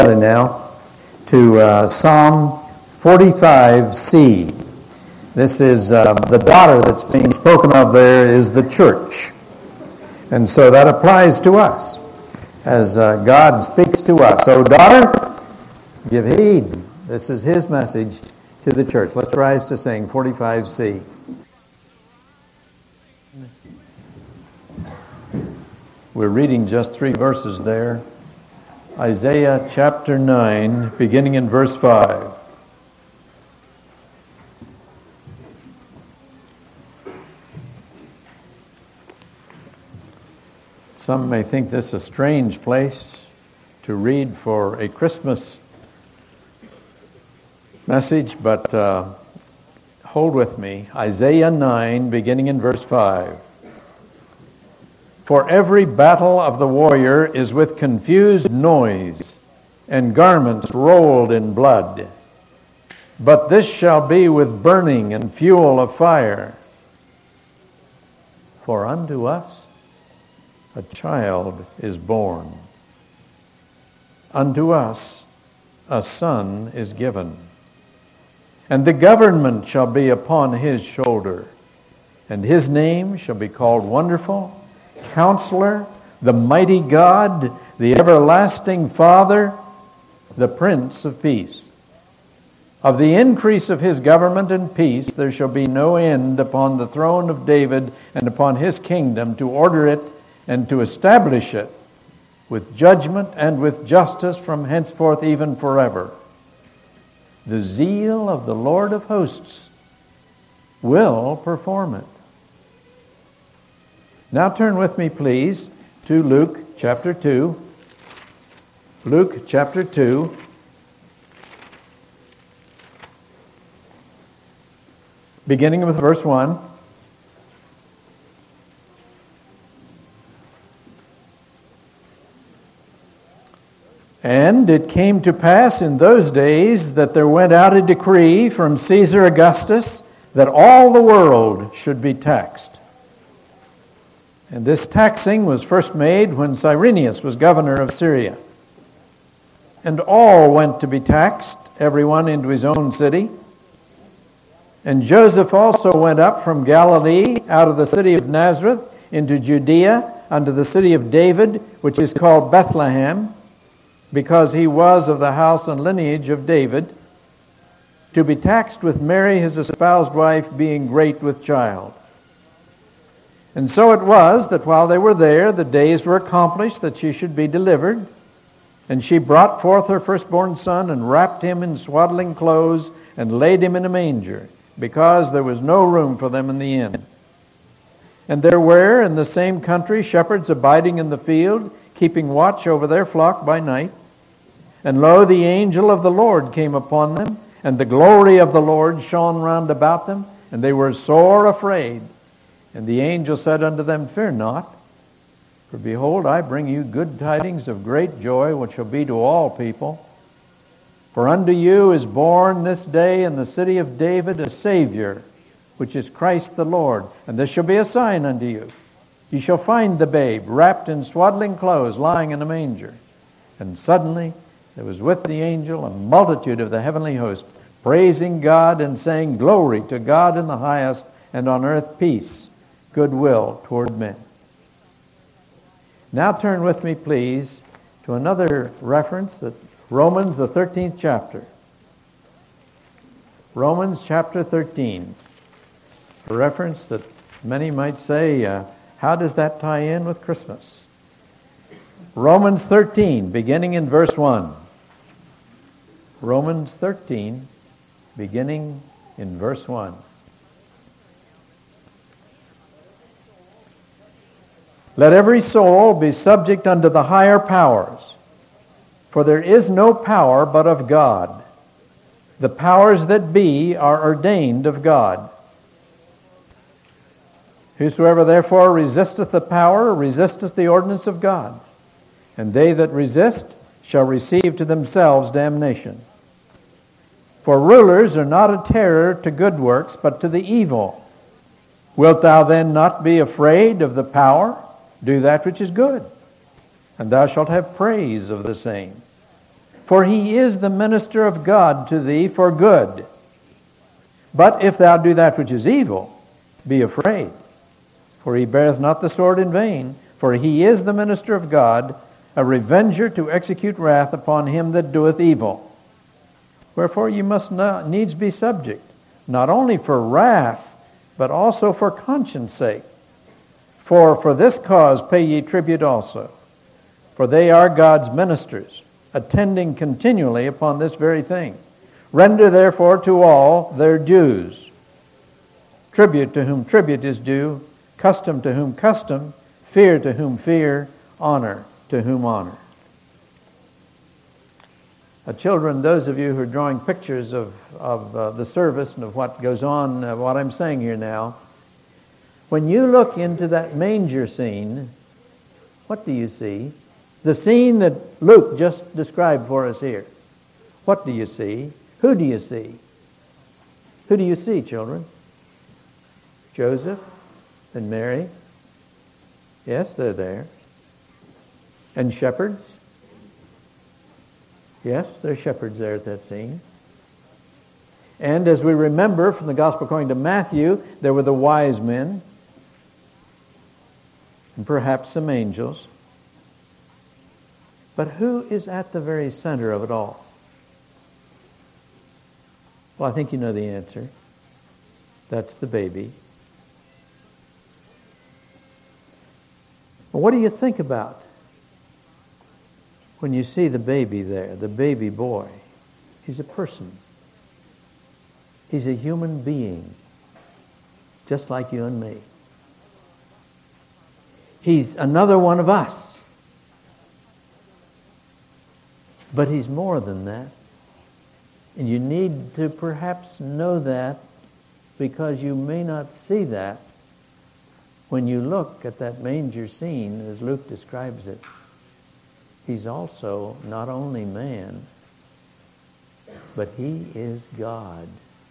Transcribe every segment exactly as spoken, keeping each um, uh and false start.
now to uh, Psalm forty-five C. This is uh, the daughter that's being spoken of there is the church. And so that applies to us as uh, God speaks to us. So daughter, give heed. This is his message to the church. Let's rise to sing forty-five C. We're reading just three verses there. Isaiah chapter nine, beginning in verse five. Some may think this a strange place to read for a Christmas message, but uh, hold with me. Isaiah nine, beginning in verse five. For every battle of the warrior is with confused noise, and garments rolled in blood. But this shall be with burning and fuel of fire. For unto us a child is born. Unto us a son is given. And the government shall be upon his shoulder. And his name shall be called Wonderful, Counselor, the Mighty God, the Everlasting Father, the Prince of Peace. Of the increase of his government and peace there shall be no end upon the throne of David and upon his kingdom, to order it and to establish it with judgment and with justice from henceforth even forever. The zeal of the Lord of hosts will perform it. Now turn with me, please, to Luke chapter two. Luke chapter two. Beginning with verse one. And it came to pass in those days that there went out a decree from Caesar Augustus that all the world should be taxed. And this taxing was first made when Cyrenius was governor of Syria. And all went to be taxed, everyone into his own city. And Joseph also went up from Galilee out of the city of Nazareth into Judea unto the city of David, which is called Bethlehem, because he was of the house and lineage of David, to be taxed with Mary his espoused wife, being great with child. And so it was that while they were there, the days were accomplished that she should be delivered. And she brought forth her firstborn son, and wrapped him in swaddling clothes, and laid him in a manger, because there was no room for them in the inn. And there were in the same country shepherds abiding in the field, keeping watch over their flock by night. And lo, the angel of the Lord came upon them, and the glory of the Lord shone round about them, and they were sore afraid. And the angel said unto them, Fear not, for behold, I bring you good tidings of great joy, which shall be to all people. For unto you is born this day in the city of David a Savior, which is Christ the Lord. And this shall be a sign unto you. Ye shall find the babe wrapped in swaddling clothes, lying in a manger. And suddenly there was with the angel a multitude of the heavenly host, praising God and saying, Glory to God in the highest, and on earth peace, goodwill toward men. Now turn with me, please, to another reference, that Romans, the thirteenth chapter. Romans chapter thirteen. A reference that many might say, uh, how does that tie in with Christmas? Romans thirteen, beginning in verse one. Romans thirteen, beginning in verse one. Let every soul be subject unto the higher powers, for there is no power but of God. The powers that be are ordained of God. Whosoever therefore resisteth the power resisteth the ordinance of God, and they that resist shall receive to themselves damnation. For rulers are not a terror to good works, but to the evil. Wilt thou then not be afraid of the power? Do that which is good, and thou shalt have praise of the same. for he is the minister of God to thee for good. But if thou do that which is evil, be afraid, for he beareth not the sword in vain, for he is the minister of God, a revenger to execute wrath upon him that doeth evil. Wherefore you must not needs be subject, not only for wrath, but also for conscience sake. For for this cause pay ye tribute also, for they are God's ministers, attending continually upon this very thing. Render therefore to all their dues. Tribute to whom tribute is due, custom to whom custom, fear to whom fear, honor to whom honor. Uh, children, those of you who are drawing pictures of, of uh, the service and of what goes on, uh, what I'm saying here now, when you look into that manger scene, what do you see? The scene that Luke just described for us here. What do you see? Who do you see? Who do you see, children? Joseph and Mary. Yes, they're there. And shepherds. Yes, there are shepherds there at that scene. And as we remember from the Gospel according to Matthew, there were the wise men and perhaps some angels. But who is at the very center of it all? Well, I think you know the answer. That's the baby. Well, what do you think about when you see the baby there, the baby boy? He's a person. He's a human being, just like you and me. He's another one of us. But he's more than that. And you need to perhaps know that, because you may not see that when you look at that manger scene as Luke describes it. He's also not only man, but he is God.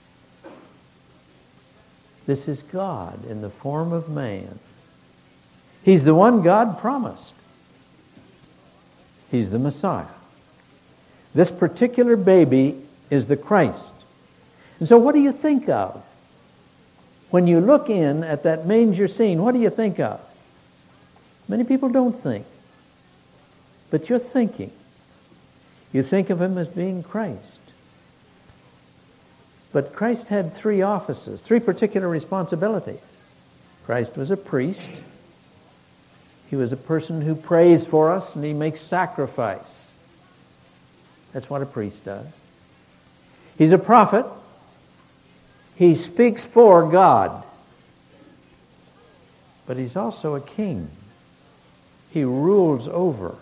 This is God in the form of man. He's the one God promised. He's the Messiah. This particular baby is the Christ. And so what do you think of? When you look in at that manger scene, what do you think of? Many people don't think. But you're thinking. You think of him as being Christ. But Christ had three offices, three particular responsibilities. Christ was a priest. He was a person who prays for us, and he makes sacrifice. That's what a priest does. He's a prophet. He speaks for God. But he's also a king. He rules over.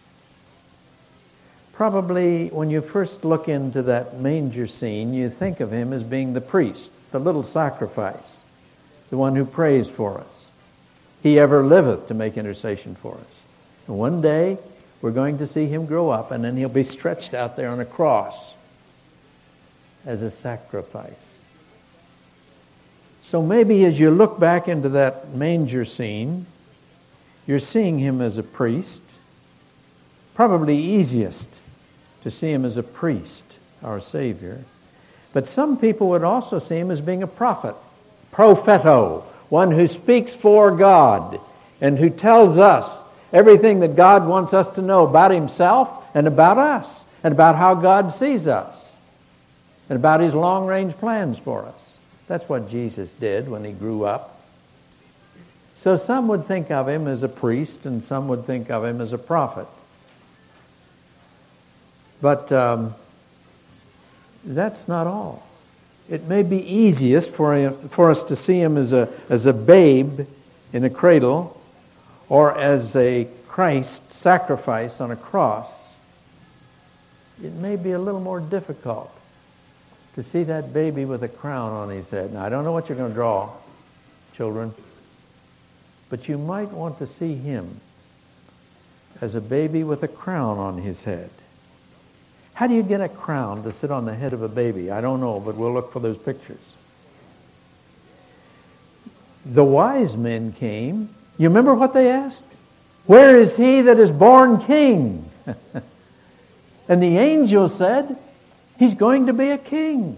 Probably when you first look into that manger scene, you think of him as being the priest, the little sacrifice, the one who prays for us. He ever liveth to make intercession for us. And one day, we're going to see him grow up, and then he'll be stretched out there on a cross as a sacrifice. So maybe as you look back into that manger scene, you're seeing him as a priest. Probably easiest to see him as a priest, our Savior. But some people would also see him as being a prophet, propheto, one who speaks for God and who tells us everything that God wants us to know about himself and about us and about how God sees us and about his long-range plans for us. That's what Jesus did when he grew up. So some would think of him as a priest and some would think of him as a prophet. But um, that's not all. It may be easiest for him, for us to see him as a as a babe in a cradle or as a Christ sacrifice on a cross. It may be a little more difficult to see that baby with a crown on his head. Now, I don't know what you're going to draw, children, but you might want to see him as a baby with a crown on his head. How do you get a crown to sit on the head of a baby? I don't know, but we'll look for those pictures. The wise men came. You remember what they asked? Where is he that is born king? And the angel said, he's going to be a king.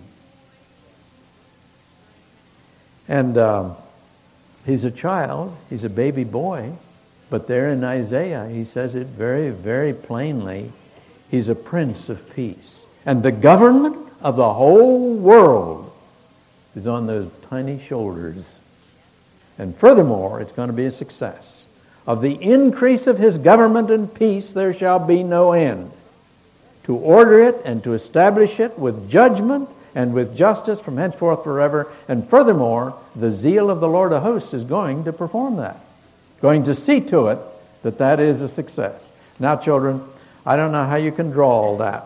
And um, he's a child. He's a baby boy. But there in Isaiah, he says it very, very plainly. He's a prince of peace. And the government of the whole world is on those tiny shoulders. And furthermore, it's going to be a success. Of the increase of his government and peace there shall be no end. To order it and to establish it with judgment and with justice from henceforth forever. And furthermore, the zeal of the Lord of hosts is going to perform that. Going to see to it that that is a success. Now, children, I don't know how you can draw all that.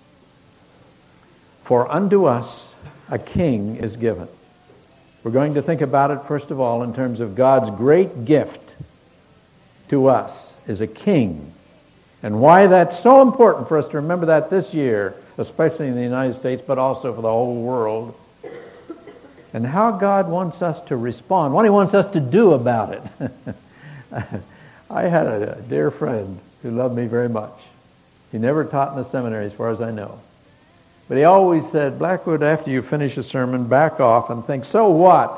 For unto us a king is given. We're going to think about it, first of all, in terms of God's great gift to us is a king. And why that's so important for us to remember that this year, especially in the United States, but also for the whole world. And how God wants us to respond, what he wants us to do about it. I had a dear friend who loved me very much. He never taught in the seminary as far as I know. But he always said, Blackwood, after you finish a sermon, back off and think, so what?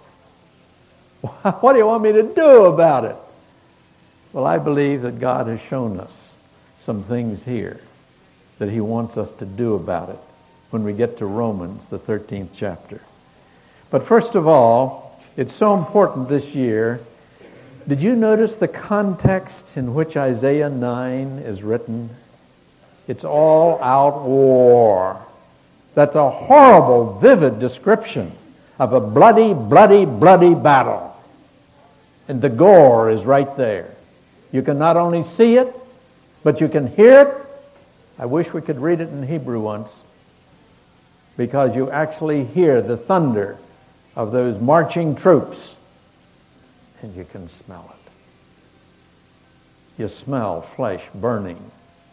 What do you want me to do about it? Well, I believe that God has shown us some things here that he wants us to do about it when we get to Romans, the thirteenth chapter. But first of all, it's so important this year. Did you notice the context in which Isaiah nine is written? It's all out war. That's a horrible, vivid description of a bloody, bloody, bloody battle. And the gore is right there. You can not only see it, but you can hear it. I wish we could read it in Hebrew once, because you actually hear the thunder of those marching troops, and you can smell it. You smell flesh burning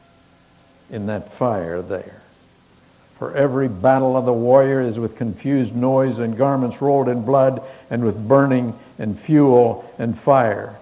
in that fire there. For every battle of the warrior is with confused noise and garments rolled in blood and with burning and fuel and fire.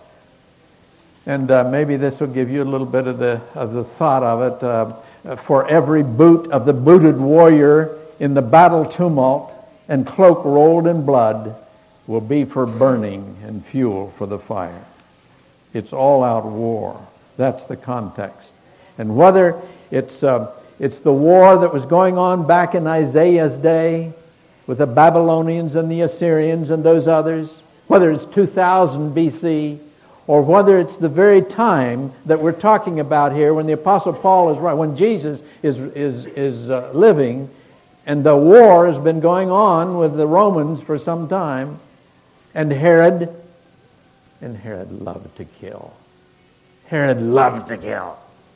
And uh, maybe this will give you a little bit of the of the thought of it. Uh, for every boot of the booted warrior in the battle tumult and cloak rolled in blood will be for burning and fuel for the fire. It's all out war. That's the context. And whether it's uh, it's the war that was going on back in Isaiah's day with the Babylonians and the Assyrians and those others, whether it's two thousand B C, or whether it's the very time that we're talking about here when the Apostle Paul is right, when Jesus is is is uh, living, and the war has been going on with the Romans for some time, and Herod, and Herod loved to kill. Herod loved to kill.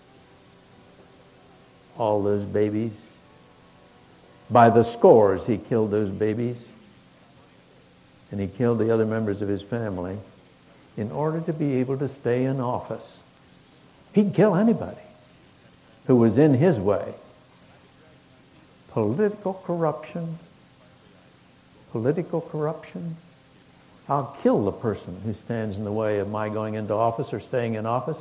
All those babies. By the scores he killed those babies. And he killed the other members of his family in order to be able to stay in office. He'd kill anybody who was in his way. Political corruption. Political corruption. I'll kill the person who stands in the way of my going into office or staying in office.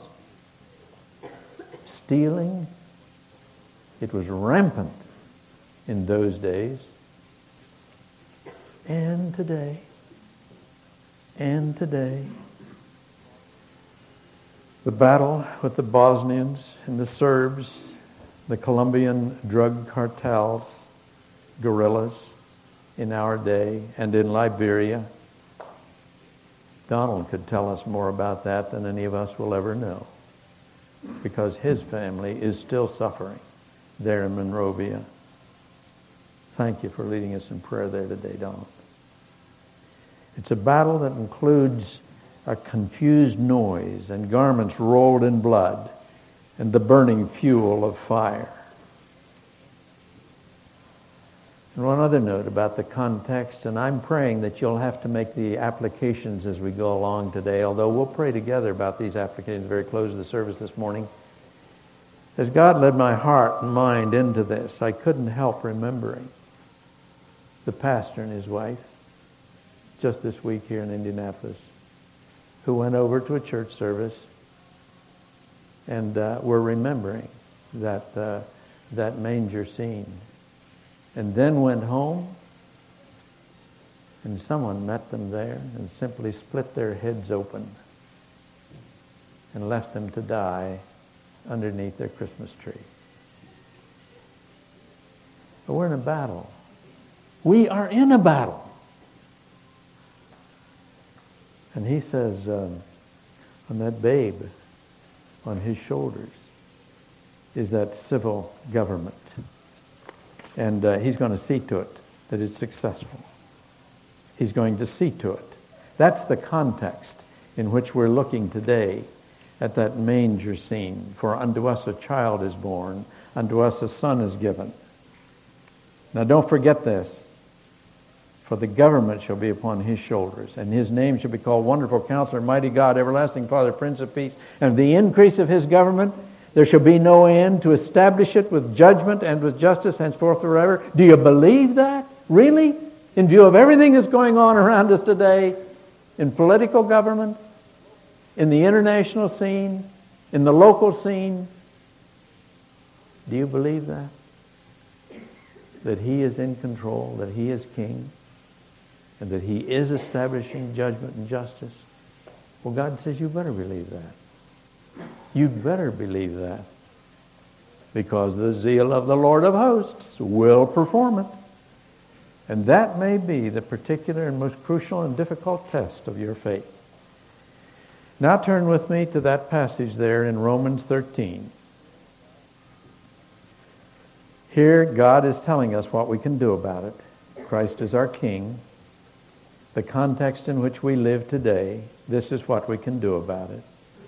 Stealing. It was rampant in those days. And today. And today. The battle with the Bosnians and the Serbs, the Colombian drug cartels, guerrillas in our day, and in Liberia. Donald could tell us more about that than any of us will ever know, because his family is still suffering there in Monrovia. Thank you for leading us in prayer there today, Donald. It's a battle that includes a confused noise and garments rolled in blood and the burning fuel of fire. And one other note about the context, and I'm praying that you'll have to make the applications as we go along today, although we'll pray together about these applications very close to the service this morning. As God led my heart and mind into this, I couldn't help remembering the pastor and his wife just this week here in Indianapolis, who went over to a church service and uh, were remembering that uh, that manger scene, and then went home, and someone met them there and simply split their heads open and left them to die underneath their Christmas tree. But we're in a battle. We are in a battle. And he says, um, on that babe on his shoulders is that civil government. And uh, he's going to see to it that it's successful. He's going to see to it. That's the context in which we're looking today at that manger scene. For unto us a child is born, unto us a son is given. Now don't forget this. For the government shall be upon his shoulders, and his name shall be called Wonderful Counselor, Mighty God, Everlasting Father, Prince of Peace. And of the increase of his government there shall be no end, to establish it with judgment and with justice henceforth forever. Do you believe that? Really? In view of everything that's going on around us today, in political government, in the international scene, in the local scene, do you believe that? That he is in control, that he is king, and that he is establishing judgment and justice? Well, God says you better believe that. You'd better believe that, because the zeal of the Lord of hosts will perform it. And that may be the particular and most crucial and difficult test of your faith. Now turn with me to that passage there in Romans thirteen. Here God is telling us what we can do about it. Christ is our King. The context in which we live today, this is what we can do about it.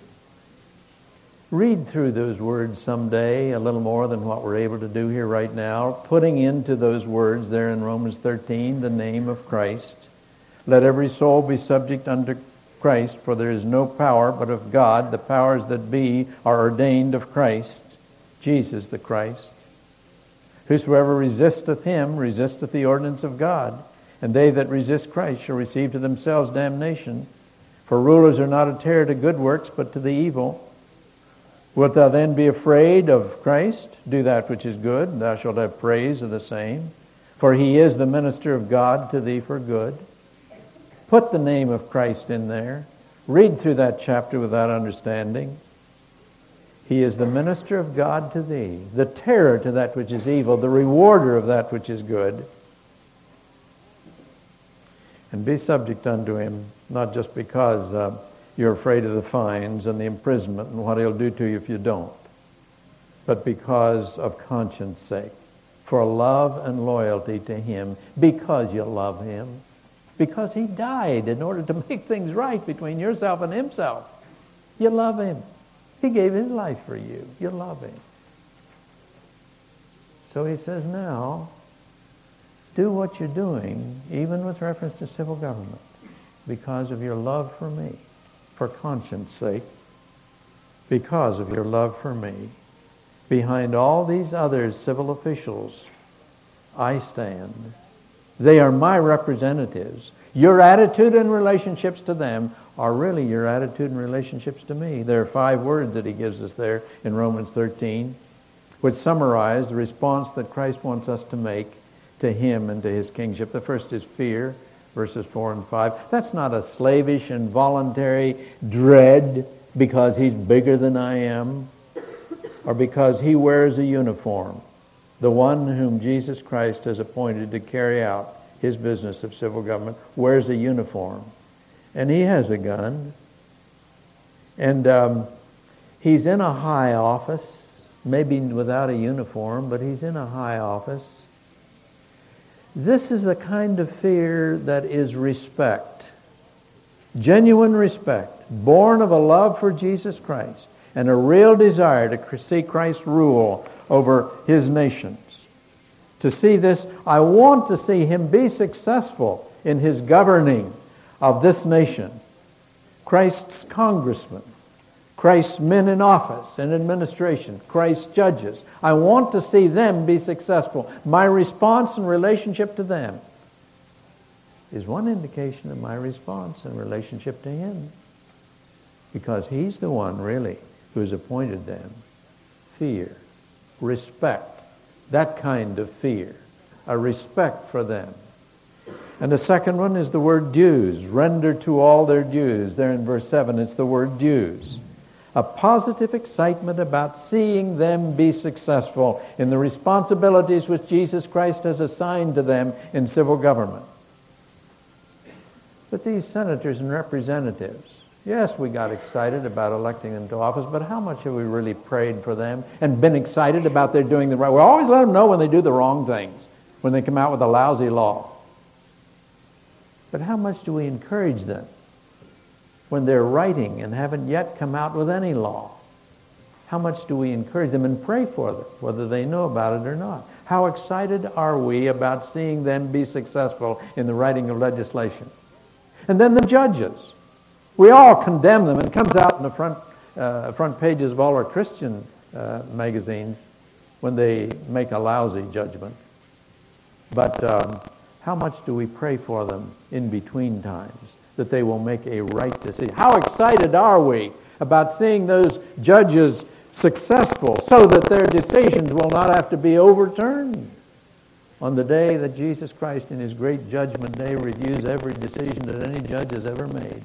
Read through those words someday, a little more than what we're able to do here right now, putting into those words there in Romans thirteen the name of Christ. Let every soul be subject unto Christ, for there is no power but of God. The powers that be are ordained of Christ, Jesus the Christ. Whosoever resisteth him resisteth the ordinance of God, and they that resist Christ shall receive to themselves damnation. For rulers are not a terror to good works, but to the evil. Wilt thou then be afraid of Christ? Do that which is good, and thou shalt have praise of the same. For he is the minister of God to thee for good. Put the name of Christ in there. Read through that chapter with that understanding. He is the minister of God to thee, the terror to that which is evil, the rewarder of that which is good. And be subject unto him, not just because uh, you're afraid of the fines and the imprisonment and what he'll do to you if you don't, but because of conscience sake, for love and loyalty to him, because you love him, because he died in order to make things right between yourself and himself. You love him. He gave his life for you. You love him. So he says now, do what you're doing, even with reference to civil government, because of your love for me. For conscience sake, because of your love for me. Behind all these other civil officials, I stand. They are my representatives. Your attitude and relationships to them are really your attitude and relationships to me. There are five words that he gives us there in Romans thirteen, which summarize the response that Christ wants us to make to him and to his kingship. The first is fear. Verses four and five. That's not a slavish and voluntary dread because he's bigger than I am or because he wears a uniform. The one whom Jesus Christ has appointed to carry out his business of civil government wears a uniform. And he has a gun. And um, he's in a high office, maybe without a uniform, but he's in a high office. This is a kind of fear that is respect, genuine respect, born of a love for Jesus Christ and a real desire to see Christ rule over his nations. To see this, I want to see him be successful in his governing of this nation. Christ's congressmen, Christ's men in office and administration, Christ's judges. I want to see them be successful. My response and relationship to them is one indication of my response and relationship to him, because he's the one really who has appointed them. Fear, respect, That kind of fear, a respect for them. And the second one is the word dues. Render to all their dues. There in verse seven, it's the word dues. A positive excitement about seeing them be successful in the responsibilities which Jesus Christ has assigned to them in civil government. But these senators and representatives, yes, we got excited about electing them to office, but how much have we really prayed for them and been excited about their doing the right? We always let them know when they do the wrong things, when they come out with a lousy law. But how much do we encourage them when they're writing and haven't yet come out with any law? How much do we encourage them and pray for them, whether they know about it or not? How excited are we about seeing them be successful in the writing of legislation? And then the judges. We all condemn them, and it comes out in the front uh, front pages of all our Christian uh, magazines when they make a lousy judgment. But um, how much do we pray for them in between times that they will make a right decision? How excited are we about seeing those judges successful so that their decisions will not have to be overturned on the day that Jesus Christ in his great judgment day reviews every decision that any judge has ever made?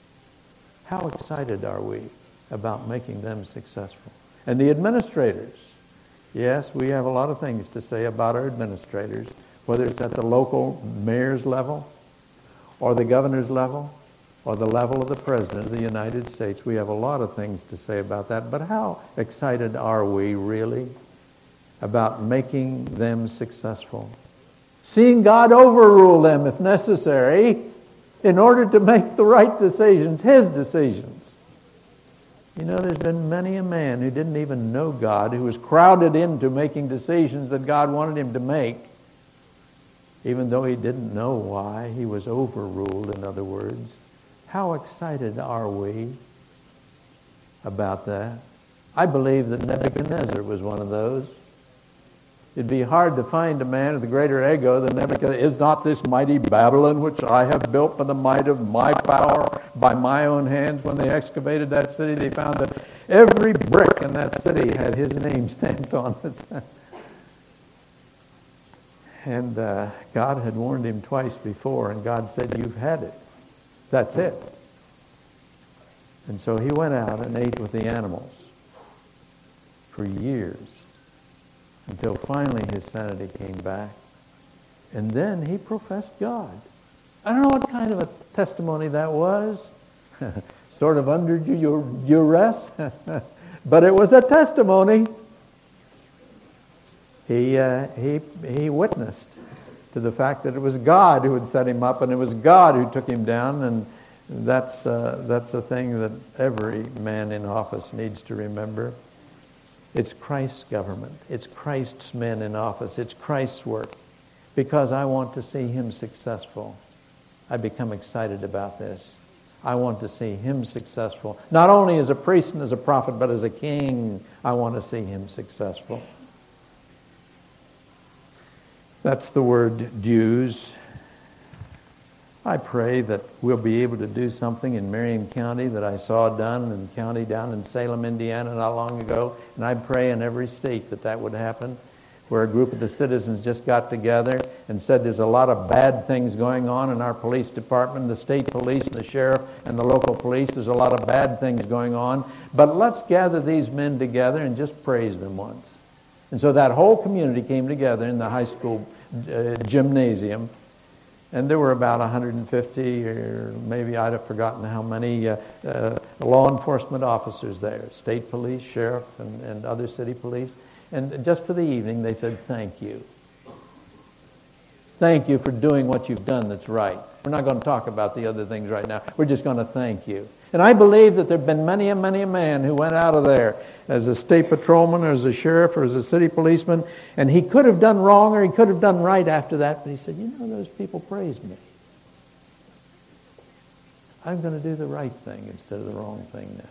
How excited are we about making them successful? And the administrators. Yes, we have a lot of things to say about our administrators, whether it's at the local mayor's level or the governor's level or the level of the President of the United States. We have a lot of things to say about that. But how excited are we really about making them successful? Seeing God overrule them if necessary in order to make the right decisions, his decisions. You know, there's been many a man who didn't even know God, who was crowded into making decisions that God wanted him to make, even though he didn't know why. He was overruled, in other words. How excited are we about that? I believe that Nebuchadnezzar was one of those. It'd be hard to find a man with a greater ego than Nebuchadnezzar. Is not this mighty Babylon, which I have built by the might of my power, by my own hands? When they excavated that city, they found that every brick in that city had his name stamped on it. And uh, God had warned him twice before, and God said, "You've had it. That's it." And so he went out and ate with the animals for years, until finally his sanity came back. And then he professed God. I don't know what kind of a testimony that was. Sort of under duress. But it was a testimony. He, uh, he, he witnessed to the fact that it was God who had set him up, and it was God who took him down. And that's, uh, that's a thing that every man in office needs to remember. It's Christ's government. It's Christ's men in office. It's Christ's work. Because I want to see him successful, I become excited about this. I want to see him successful. Not only as a priest and as a prophet, but as a king, I want to see him successful. That's the word dues. I pray that we'll be able to do something in Marion County that I saw done in county down in Salem, Indiana not long ago. And I pray in every state that that would happen, where a group of the citizens just got together and said there's a lot of bad things going on in our police department, the state police, the sheriff, and the local police. There's a lot of bad things going on. But let's gather these men together and just praise them once. And so that whole community came together in the high school uh, gymnasium. And there were about one hundred fifty, or maybe I'd have forgotten how many, uh, uh, law enforcement officers there, state police, sheriff, and, and other city police. And just for the evening, they said, "Thank you. Thank you for doing what you've done that's right. We're not going to talk about the other things right now. We're just going to thank you." And I believe that there have been many and many a man who went out of there as a state patrolman or as a sheriff or as a city policeman, and he could have done wrong or he could have done right after that, but he said, "You know, those people praised me. I'm going to do the right thing instead of the wrong thing now."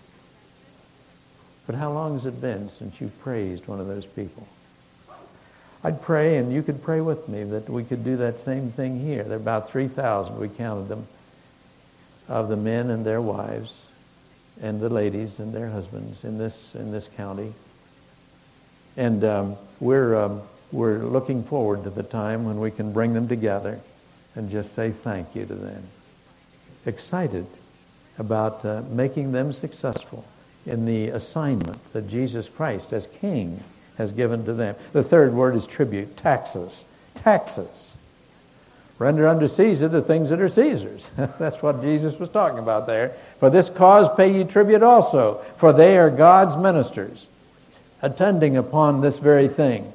But how long has it been since you praised one of those people? I'd pray, and you could pray with me, that we could do that same thing here. There are about three thousand, we counted them, of the men and their wives and the ladies and their husbands in this in this county. And um, we're, um, we're looking forward to the time when we can bring them together and just say thank you to them. Excited about uh, making them successful in the assignment that Jesus Christ as King has given to them. The third word is tribute, taxes. Taxes. Render unto Caesar the things that are Caesar's. That's what Jesus was talking about there. For this cause pay ye tribute also, for they are God's ministers, attending upon this very thing.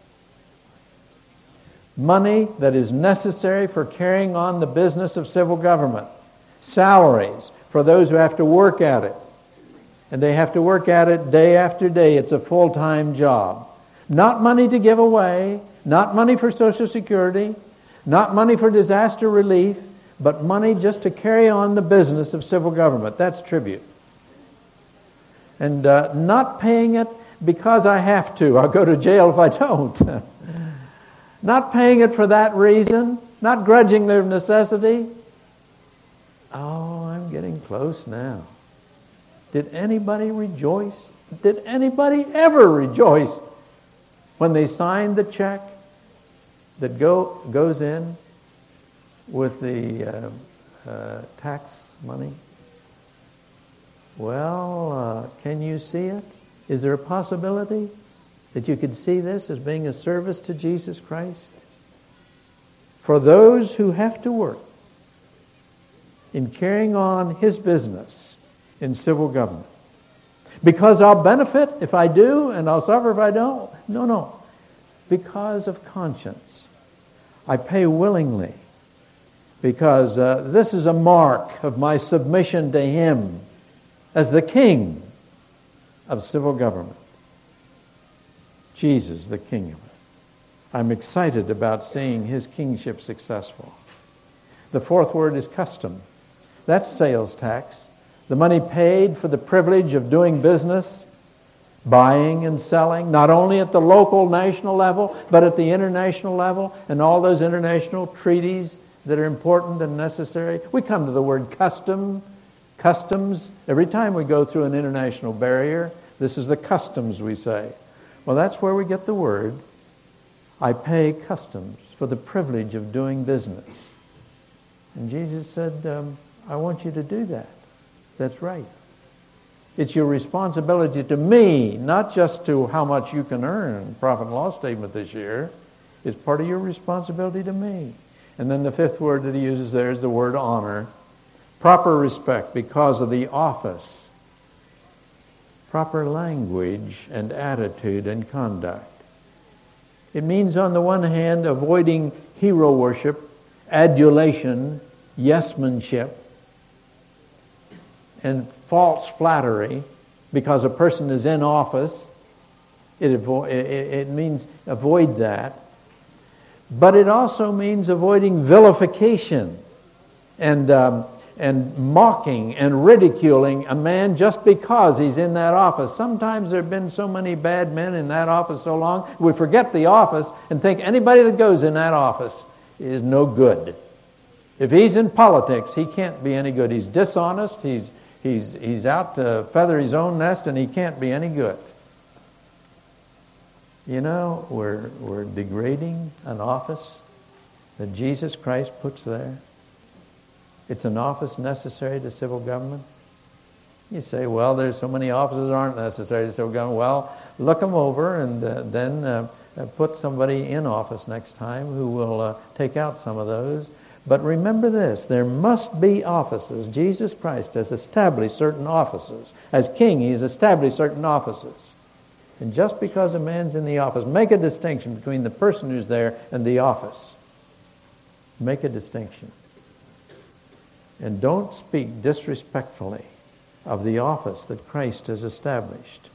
Money that is necessary for carrying on the business of civil government. Salaries for those who have to work at it. And they have to work at it day after day. It's a full-time job. Not money to give away, not money for Social Security, not money for disaster relief, but money just to carry on the business of civil government. That's tribute. And uh, not paying it because I have to. I'll go to jail if I don't. Not paying it for that reason, not grudging their necessity. Oh, I'm getting close now. Did anybody rejoice? Did anybody ever rejoice when they signed the check that go goes in with the uh, uh, tax money? Well, uh, can you see it? Is there a possibility that you could see this as being a service to Jesus Christ? For those who have to work in carrying on His business in civil government. Because I'll benefit if I do, and I'll suffer if I don't. No, no. Because of conscience. I pay willingly. Because uh, this is a mark of my submission to Him as the King of civil government. Jesus, the King of it. I'm excited about seeing His kingship successful. The fourth word is custom. That's sales tax. The money paid for the privilege of doing business, buying and selling, not only at the local, national level, but at the international level, and all those international treaties that are important and necessary. We come to the word custom, customs. Every time we go through an international barrier, this is the customs we say. Well, that's where we get the word. I pay customs for the privilege of doing business. And Jesus said, um, I want you to do that. That's right. It's your responsibility to me, not just to how much you can earn. Profit and loss statement this year. It's part of your responsibility to me. And then the fifth word that he uses there is the word honor. Proper respect because of the office. Proper language and attitude and conduct. It means on the one hand avoiding hero worship, adulation, yes-manship, and false flattery, because a person is in office. It, avo- it, it means avoid that. But it also means avoiding vilification and um, and mocking and ridiculing a man just because he's in that office. Sometimes there have been so many bad men in that office so long, we forget the office and think anybody that goes in that office is no good. If he's in politics, he can't be any good. He's dishonest, he's He's he's out to feather his own nest, and he can't be any good. You know, we're we're degrading an office that Jesus Christ puts there. It's an office necessary to civil government. You say, well, there's so many offices that aren't necessary to civil government. Well, look them over and uh, then uh, put somebody in office next time who will uh, take out some of those. But remember this, there must be offices. Jesus Christ has established certain offices. As king, he's established certain offices. And just because a man's in the office, make a distinction between the person who's there and the office. Make a distinction. And don't speak disrespectfully of the office that Christ has established.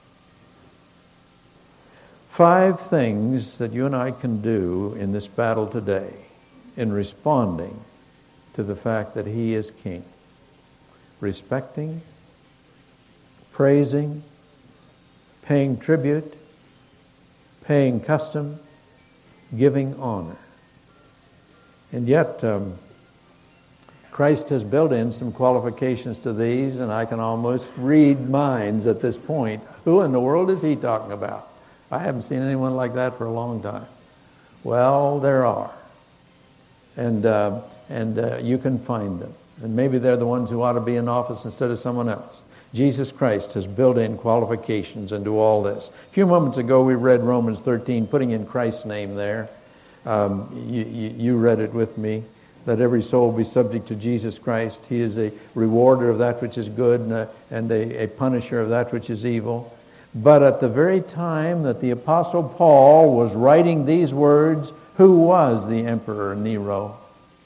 Five things that you and I can do in this battle today in responding to the fact that he is king. Respecting, praising, paying tribute, paying custom, giving honor. And yet, um, Christ has built in some qualifications to these, and I can almost read minds at this point. Who in the world is he talking about? I haven't seen anyone like that for a long time. Well, there are. And, uh, and uh, you can find them. And maybe they're the ones who ought to be in office instead of someone else. Jesus Christ has built in qualifications into all this. A few moments ago we read Romans thirteen, putting in Christ's name there. Um, you, you, you read it with me. Let every soul be subject to Jesus Christ. He is a rewarder of that which is good and a, and a, a punisher of that which is evil. But at the very time that the Apostle Paul was writing these words, who was the Emperor Nero?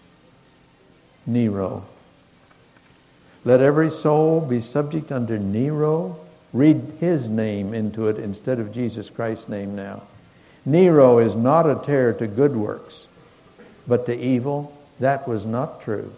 Nero. Let every soul be subject under Nero. Read his name into it instead of Jesus Christ's name now. Nero is not a terror to good works, but to evil. That was not true.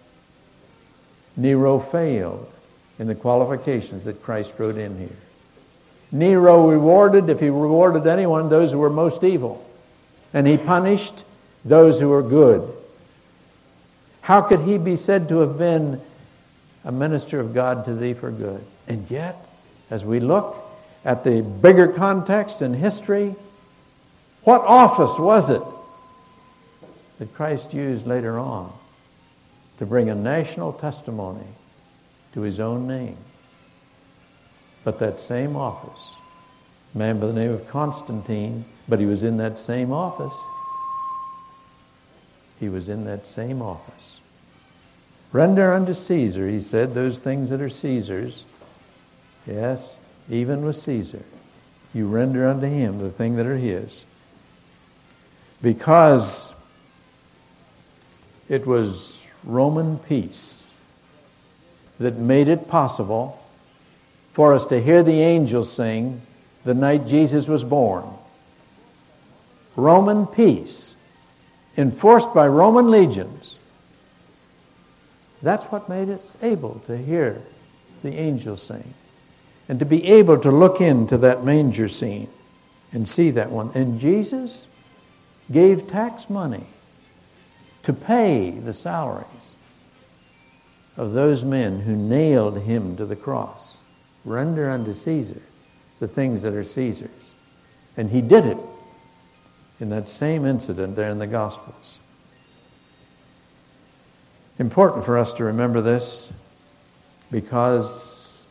Nero failed in the qualifications that Christ wrote in here. Nero rewarded, if he rewarded anyone, those who were most evil. And he punished those who were good. How could he be said to have been a minister of God to thee for good? And yet, as we look at the bigger context in history, what office was it that Christ used later on to bring a national testimony to his own name? But that same office, a man by the name of Constantine, but he was in that same office. He was in that same office. Render unto Caesar, he said, those things that are Caesar's. Yes, even with Caesar. You render unto him the thing that are his. Because it was Roman peace that made it possible for us to hear the angels sing the night Jesus was born. Roman peace, enforced by Roman legions. That's what made us able to hear the angels sing. And to be able to look into that manger scene and see that one. And Jesus gave tax money to pay the salaries of those men who nailed him to the cross. Render unto Caesar the things that are Caesar's. And he did it in that same incident there in the Gospels. Important for us to remember this because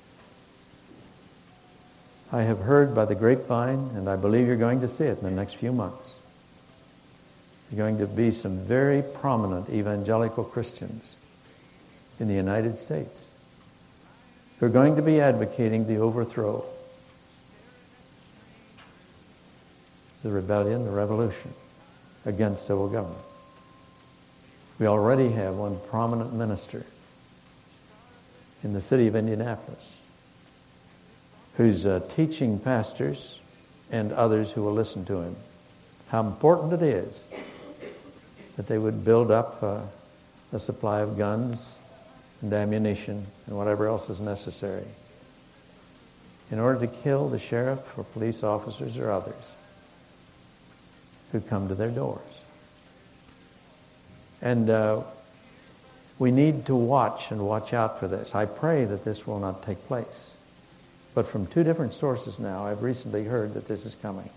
I have heard by the grapevine, and I believe you're going to see it in the next few months, there are going to be some very prominent evangelical Christians in the United States who are going to be advocating the overthrow, the rebellion, the revolution against civil government. We already have one prominent minister in the city of Indianapolis who's uh, teaching pastors and others who will listen to him how important it is that they would build up uh, a supply of guns and ammunition and whatever else is necessary in order to kill the sheriff or police officers or others who come to their doors. And uh, we need to watch and watch out for this. I pray that this will not take place. But from two different sources now, I've recently heard that this is coming.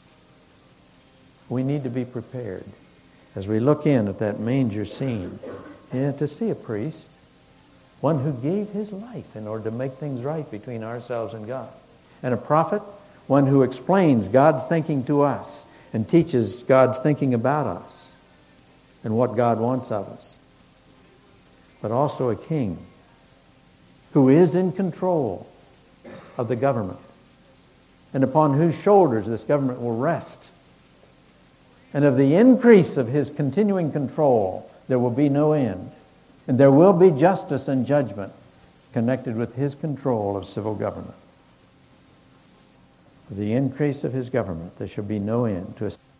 We need to be prepared as we look in at that manger scene, and to see a priest, one who gave his life in order to make things right between ourselves and God. And a prophet, one who explains God's thinking to us and teaches God's thinking about us and what God wants of us. But also a king who is in control of the government and upon whose shoulders this government will rest. And of the increase of his continuing control, there will be no end. And there will be justice and judgment connected with his control of civil government. For the increase of his government, there shall be no end to